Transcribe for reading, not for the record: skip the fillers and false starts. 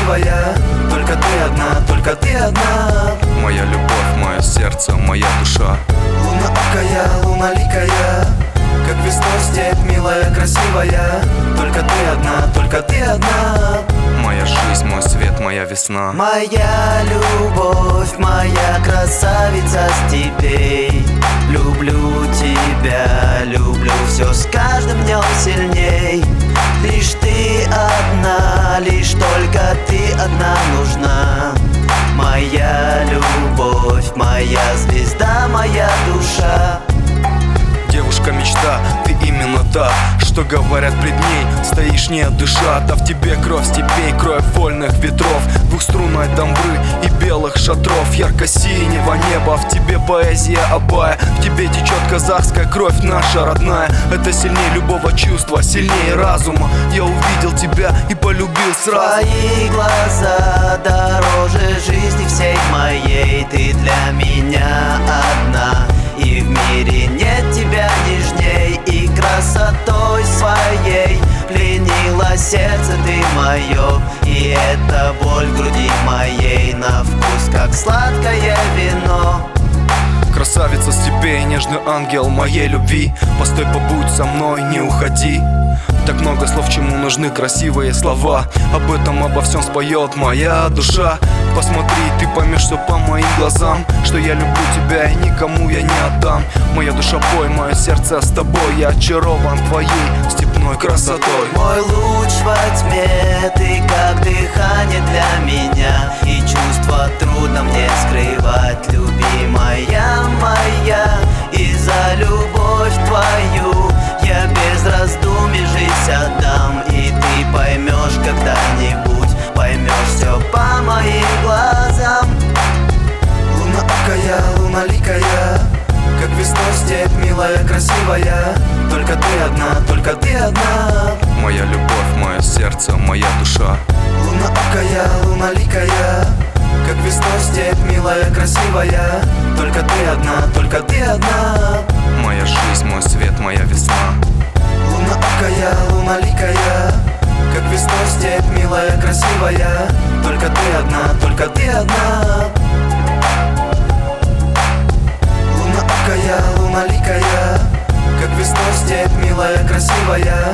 красивая. Только ты одна, только ты одна. Моя любовь, мое сердце, моя душа. Луноокая, луналикая, как весной степь, милая, красивая. Только ты одна, только ты одна. Моя жизнь, мой свет, моя весна. Моя любовь, моя красавица степей. Люблю тебя, люблю все с каждым днем сильней. Лишь ты одна, лишь только ты одна нужна. Моя любовь, моя звезда, моя душа. Девушка-мечта, ты именно та, что говорят пред ней, стоишь не дыша. Да в тебе кровь степей, кровь вольных ветров, двухструнной дамбры и белых шатров, ярко-синего неба. В тебе поэзия Абая, в тебе течет казахская кровь наша родная. Это сильнее любого чувства, сильнее разума. Я увидел тебя и полюбил сразу. Твои глаза дороже жизни всей моей. Ты для меня одна, и в мире нет тебя нежней. И красотой своей пленила сердце ты мое. И эта боль в груди моей на вкус, как сладкое вино. Красавица степей, нежный ангел моей любви. Постой, побудь со мной, не уходи. Так много слов, чему нужны красивые слова. Об этом, обо всем споет моя душа. Посмотри, ты поймешь все по моим глазам, что я люблю тебя и никому я не отдам. Моя душа пой, мое сердце с тобой. Я очарован твоей степной красотой. Мой луч во тьме, ты как дыхание для меня. И чувства трудно мне скрывать, любимая моя. И за любовь твою я без раздумий жизнь отдам. И ты поймешь когда-нибудь, поймешь все по моим глазам. Луноокая, луналикая, как весной степь, милая, красивая. Только ты одна, только ты одна. Моя любовь, мое сердце, моя душа. Луноокая, луналикая, как весной степь, милая, красивая. Только ты одна, только ты одна. Моя жизнь, мой свет, моя весна. Луноокая, луналикая, как весной степь, милая, красивая. Только ты одна, только ты одна. Луноокая, луналикая, как весной степь, милая, красивая.